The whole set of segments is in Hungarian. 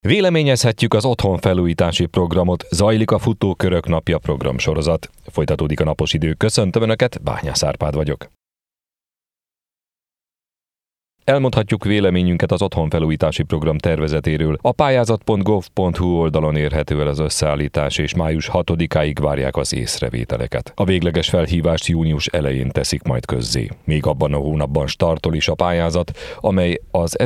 Véleményezhetjük az otthonfelújítási programot, zajlik a Futókörök napja programsorozat. Folytatódik a napos idő. Köszöntöm Önöket, Bányász Árpád vagyok. Elmondhatjuk véleményünket az otthonfelújítási program tervezetéről. A pályázat.gov.hu oldalon érhető el az összeállítás, és május 6-áig várják az észrevételeket. A végleges felhívást június elején teszik majd közzé. Még abban a hónapban startol is a pályázat, amely az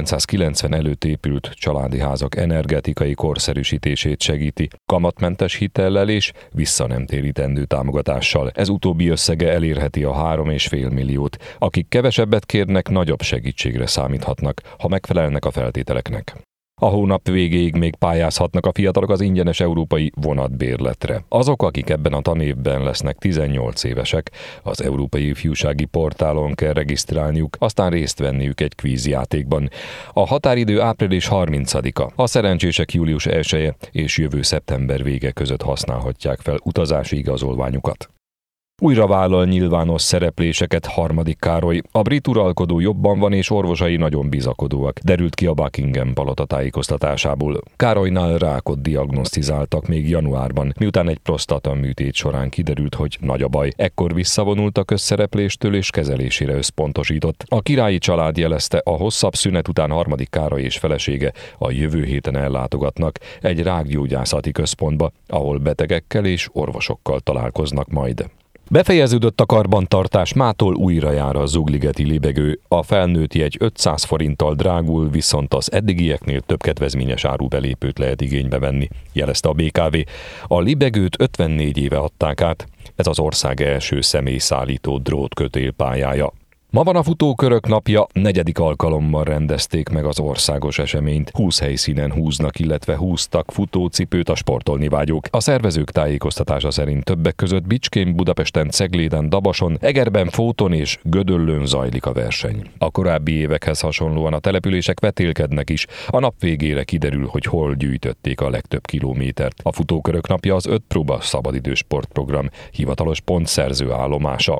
1990 előtt épült családi házak energetikai korszerűsítését segíti, kamatmentes hitellel és visszanemtérítendő támogatással. Ez utóbbi összege elérheti a 3,5 milliót. Akik kevesebbet kérnek, nagyobb segítségre számíthatnak, ha megfelelnek a feltételeknek. A hónap végéig még pályázhatnak a fiatalok az ingyenes európai vonatbérletre. Azok, akik ebben a tanévben lesznek 18 évesek, az Európai Ifjúsági Portálon kell regisztrálniuk, aztán részt venniük egy kvízjátékban. A határidő április 30-a. A szerencsések július 1-e és jövő szeptember vége között használhatják fel utazási igazolványukat. Újra vállal nyilvános szerepléseket Harmadik Károly. A brit uralkodó jobban van, és orvosai nagyon bizakodóak, derült ki a Buckingham palota tájékoztatásából. Károlynál rákot diagnosztizáltak még januárban, miután egy prostata műtét során kiderült, hogy nagy a baj. Ekkor visszavonult a közszerepléstől és kezelésére összpontosított. A királyi család jelezte, a hosszabb szünet után Harmadik Károly és felesége a jövő héten ellátogatnak egy rákgyógyászati központba, ahol betegekkel és orvosokkal találkoznak majd. Befejeződött a karbantartás, mától újra jár a zugligeti libegő. A felnőtt jegy 500 forinttal drágul, viszont az eddigieknél több kedvezményes árubelépőt lehet igénybe venni, jelezte a BKV. A libegőt 54 éve adták át, ez az ország első személyszállító drótkötélpályája. Ma van a Futókörök napja, 4. alkalommal rendezték meg az országos eseményt. 20 helyszínen húznak, illetve húztak futócipőt a sportolni vágyók. A szervezők tájékoztatása szerint többek között Bicskén, Budapesten, Cegléden, Dabason, Egerben, Fóton és Gödöllőn zajlik a verseny. A korábbi évekhez hasonlóan a települések vetélkednek is. A nap végére kiderül, hogy hol gyűjtötték a legtöbb kilométert. A Futókörök napja az 5 próba szabadidős sportprogram hivatalos pontszerző állomása.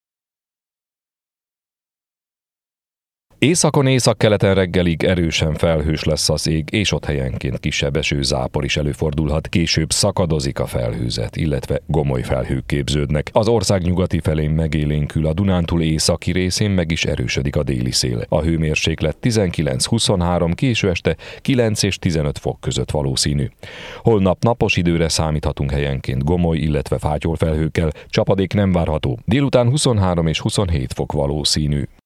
Északon északkeleten reggelig erősen felhős lesz az ég, és ott helyenként kisebb esőzápor is előfordulhat. Később szakadozik a felhőzet, illetve gomoly felhők képződnek. Az ország nyugati felén megélénkül, a Dunántúl északi részén meg is erősödik a déli szél. A hőmérséklet 19-23, késő este 9 és 15 fok között valószínű. Holnap napos időre számíthatunk helyenként gomoly, illetve fátyol felhőkkel, csapadék nem várható. Délután 23 és 27 fok valószínű.